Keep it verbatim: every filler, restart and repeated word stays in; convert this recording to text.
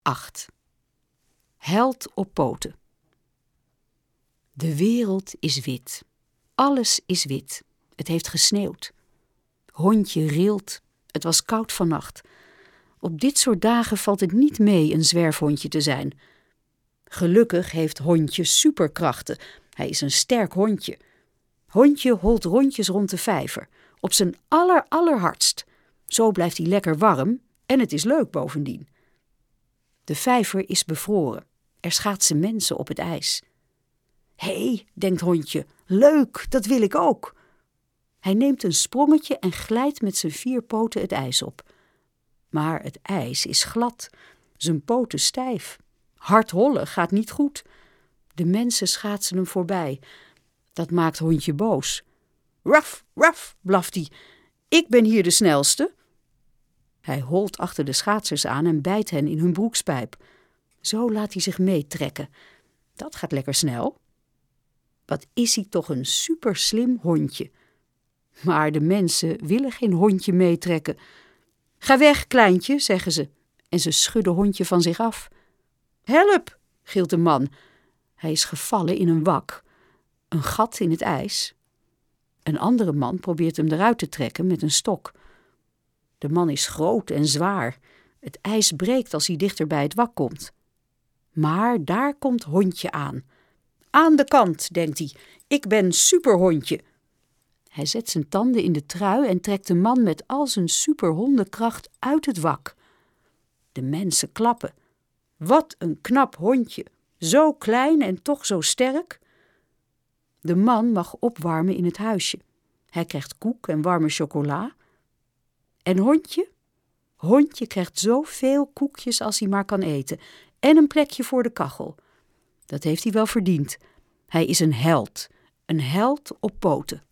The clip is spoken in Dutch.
acht. Held op poten. De wereld is wit. Alles is wit. Het heeft gesneeuwd. Hondje rilt. Het was koud vannacht. Op dit soort dagen valt het niet mee een zwerfhondje te zijn. Gelukkig heeft Hondje superkrachten. Hij is een sterk hondje. Hondje holt rondjes rond de vijver. Op zijn aller allerhardst. Zo blijft hij lekker warm en het is leuk bovendien. De vijver is bevroren. Er schaatsen mensen op het ijs. Hé, hey, denkt Hondje, leuk, dat wil ik ook. Hij neemt een sprongetje en glijdt met zijn vier poten het ijs op. Maar het ijs is glad, zijn poten stijf. Hard hollen gaat niet goed. De mensen schaatsen hem voorbij. Dat maakt Hondje boos. Raf, raf, blaft hij. Ik ben hier de snelste. Hij holt achter de schaatsers aan en bijt hen in hun broekspijp. Zo laat hij zich meetrekken. Dat gaat lekker snel. Wat is hij toch een superslim hondje. Maar de mensen willen geen hondje meetrekken. Ga weg, kleintje, zeggen ze. En ze schudden Hondje van zich af. Help, gilt de man. Hij is gevallen in een wak. Een gat in het ijs. Een andere man probeert hem eruit te trekken met een stok. De man is groot en zwaar. Het ijs breekt als hij dichter bij het wak komt. Maar daar komt Hondje aan. Aan de kant, denkt hij. Ik ben superhondje. Hij zet zijn tanden in de trui en trekt de man met al zijn superhondenkracht uit het wak. De mensen klappen. Wat een knap hondje. Zo klein en toch zo sterk. De man mag opwarmen in het huisje. Hij krijgt koek en warme chocola. En Hondje? Hondje krijgt zoveel koekjes als hij maar kan eten. En een plekje voor de kachel. Dat heeft hij wel verdiend. Hij is een held. Een held op poten.